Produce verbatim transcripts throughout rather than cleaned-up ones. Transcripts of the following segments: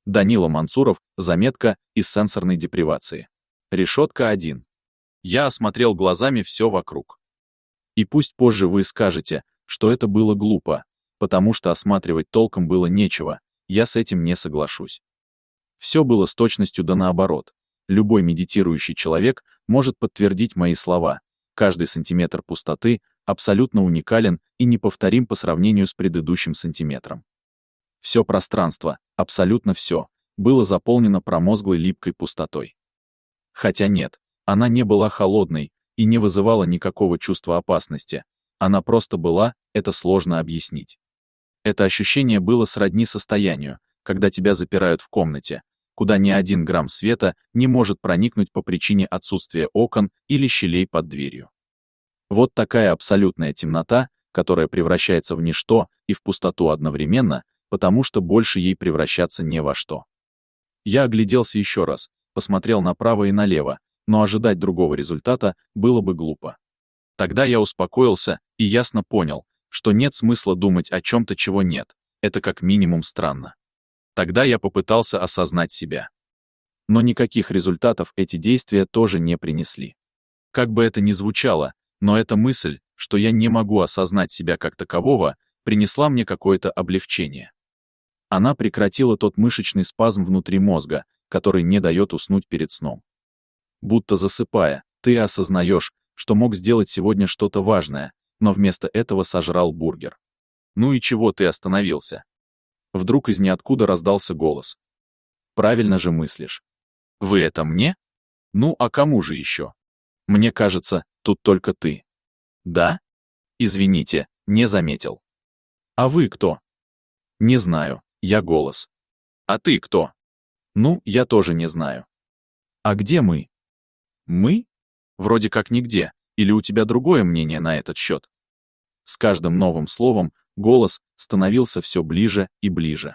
Данила Мансуров, заметка из сенсорной депривации. Решетка один. Я осмотрел глазами все вокруг. И пусть позже вы скажете, что это было глупо, потому что осматривать толком было нечего, я с этим не соглашусь. Все было с точностью да наоборот. Любой медитирующий человек может подтвердить мои слова. Каждый сантиметр пустоты абсолютно уникален и неповторим по сравнению с предыдущим сантиметром. Все пространство, абсолютно все, было заполнено промозглой липкой пустотой. Хотя нет, она не была холодной и не вызывала никакого чувства опасности. Она просто была, это сложно объяснить. Это ощущение было сродни состоянию, когда тебя запирают в комнате, куда ни один грамм света не может проникнуть по причине отсутствия окон или щелей под дверью. Вот такая абсолютная темнота, которая превращается в ничто и в пустоту одновременно, потому что больше ей превращаться не во что. Я огляделся еще раз, посмотрел направо и налево, но ожидать другого результата было бы глупо. Тогда я успокоился и ясно понял, что нет смысла думать о чем-то, чего нет. Это как минимум странно. Тогда я попытался осознать себя. Но никаких результатов эти действия тоже не принесли. Как бы это ни звучало, но эта мысль, что я не могу осознать себя как такового, принесла мне какое-то облегчение. Она прекратила тот мышечный спазм внутри мозга, который не дает уснуть перед сном. Будто засыпая, ты осознаешь, что мог сделать сегодня что-то важное, но вместо этого сожрал бургер. Ну и чего ты остановился? Вдруг из ниоткуда раздался голос. Правильно же мыслишь. Вы это мне? Ну а кому же еще? Мне кажется, тут только ты. Да? Извините, не заметил. А вы кто? Не знаю, я голос. А ты кто? Ну, я тоже не знаю. А где мы? Мы? Вроде как нигде, или у тебя другое мнение на этот счет? С каждым новым словом голос становился все ближе и ближе.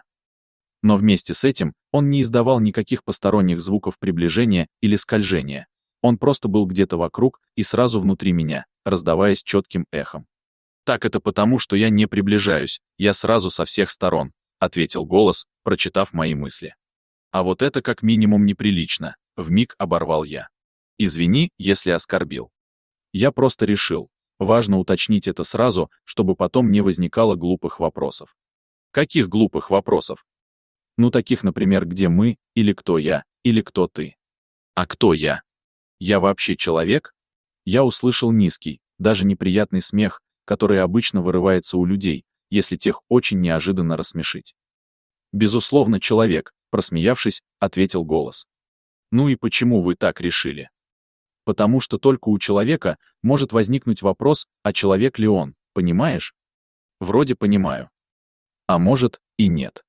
Но вместе с этим он не издавал никаких посторонних звуков приближения или скольжения. Он просто был где-то вокруг и сразу внутри меня, раздаваясь четким эхом. «Так это потому, что я не приближаюсь, я сразу со всех сторон», — ответил голос, прочитав мои мысли. «А вот это как минимум неприлично», — вмиг оборвал я. «Извини, если оскорбил. Я просто решил, важно уточнить это сразу, чтобы потом не возникало глупых вопросов». «Каких глупых вопросов?» «Ну таких, например, где мы, или кто я, или кто ты». «А кто я? Я вообще человек?» Я услышал низкий, даже неприятный смех, который обычно вырывается у людей, если тех очень неожиданно рассмешить. «Безусловно, человек», — просмеявшись, ответил голос. «Ну и почему вы так решили?» «Потому что только у человека может возникнуть вопрос, а человек ли он, понимаешь?» «Вроде понимаю. А может, и нет.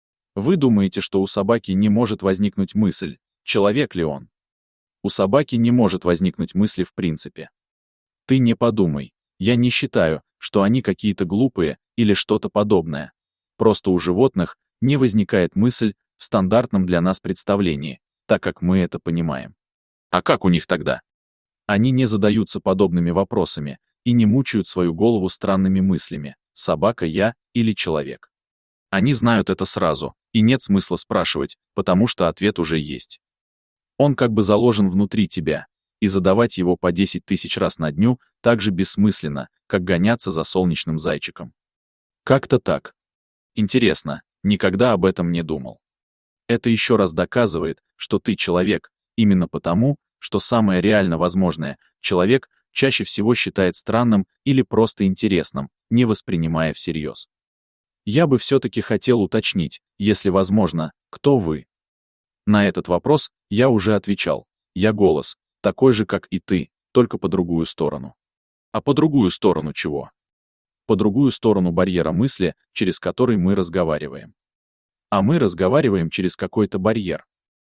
Вы думаете, что у собаки не может возникнуть мысль, человек ли он? У собаки не может возникнуть мысли в принципе. Ты не подумай, я не считаю, что они какие-то глупые или что-то подобное. Просто у животных не возникает мысль в стандартном для нас представлении, так как мы это понимаем. А как у них тогда? Они не задаются подобными вопросами и не мучают свою голову странными мыслями, собака я или человек. Они знают это сразу, и нет смысла спрашивать, потому что ответ уже есть. Он как бы заложен внутри тебя, и задавать его по десять тысяч раз на дню так же бессмысленно, как гоняться за солнечным зайчиком. Как-то так. Интересно, никогда об этом не думал. Это еще раз доказывает, что ты человек, именно потому, что самое реально возможное человек чаще всего считает странным или просто интересным, не воспринимая всерьез. Я бы все-таки хотел уточнить, если возможно, кто вы? На этот вопрос я уже отвечал. Я голос, такой же, как и ты, только по другую сторону. А по другую сторону чего? По другую сторону барьера мысли, через который мы разговариваем. А мы разговариваем через какой-то барьер.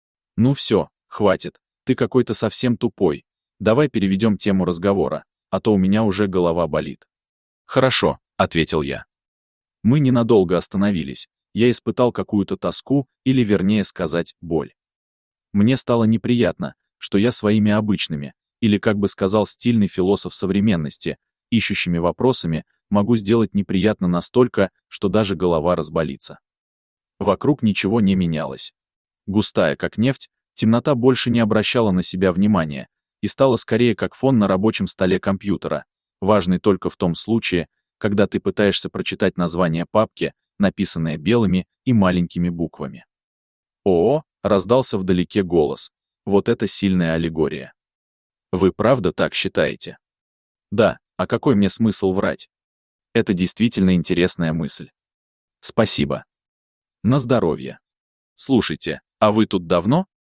Ну все, хватит, ты какой-то совсем тупой. Давай переведем тему разговора, а то у меня уже голова болит. Хорошо, ответил я. Мы ненадолго остановились. Я испытал какую-то тоску, или вернее сказать, боль. Мне стало неприятно, что я своими обычными, или, как бы сказал стильный философ современности, ищущими вопросами, могу сделать неприятно настолько, что даже голова разболится. Вокруг ничего не менялось. Густая, как нефть, темнота больше не обращала на себя внимания и стала скорее как фон на рабочем столе компьютера, важный только в том случае, когда ты пытаешься прочитать название папки, написанное белыми и маленькими буквами. «О!» — раздался вдалеке голос. Вот это сильная аллегория. Вы правда так считаете? Да, а какой мне смысл врать? Это действительно интересная мысль. Спасибо. На здоровье. Слушайте, а вы тут давно?